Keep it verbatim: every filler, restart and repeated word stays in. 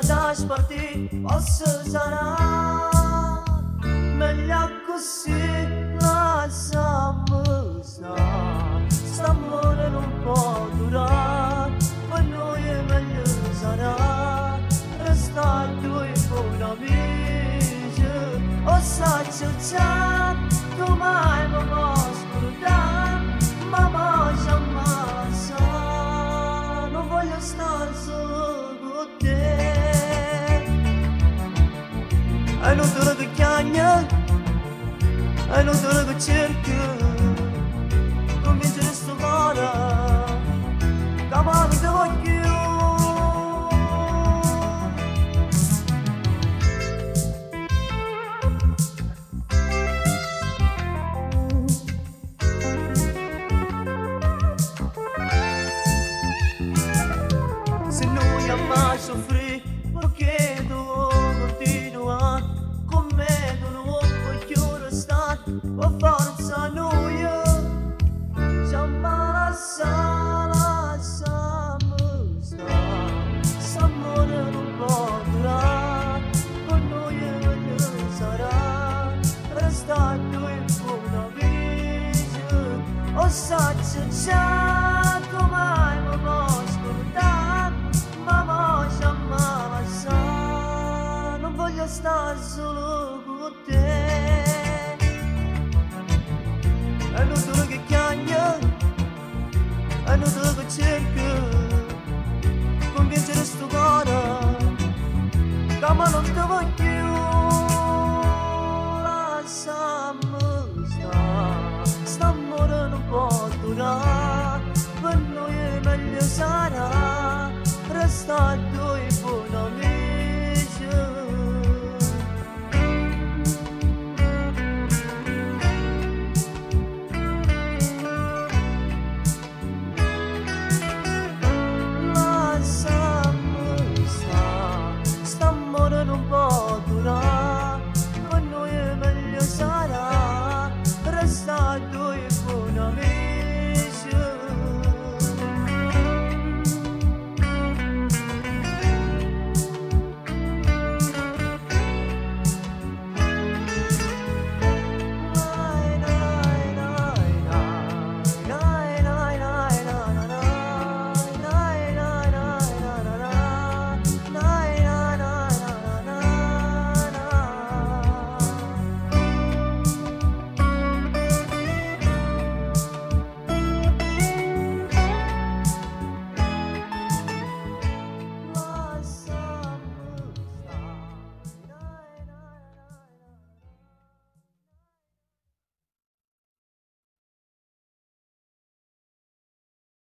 da spartire posso sarà meglio così lasciamo stare st'amore non può durare per noi è meglio sarà restare due buoni amici o sai già tu mai mi posso scordare ma mai jamais sa non voglio stare solo con te e non te lo che chiagna e non te lo che cerca convincere sto cuore che mai non ti voglio se noi ama soffrire perché tu continua con me tu non voglio restare per forza noi jamais lasciamo stare s'amore non può durare con noi è meglio sarà restare due buoni amici o sai già come mi posso scordare ma mai jamais sa non voglio stare solo con te e non te lo che chiagna e non te lo che cerca convincere sto cuore che ma non ti voglio lasciamo stare st'amore non può durare per noi è meglio sarà restare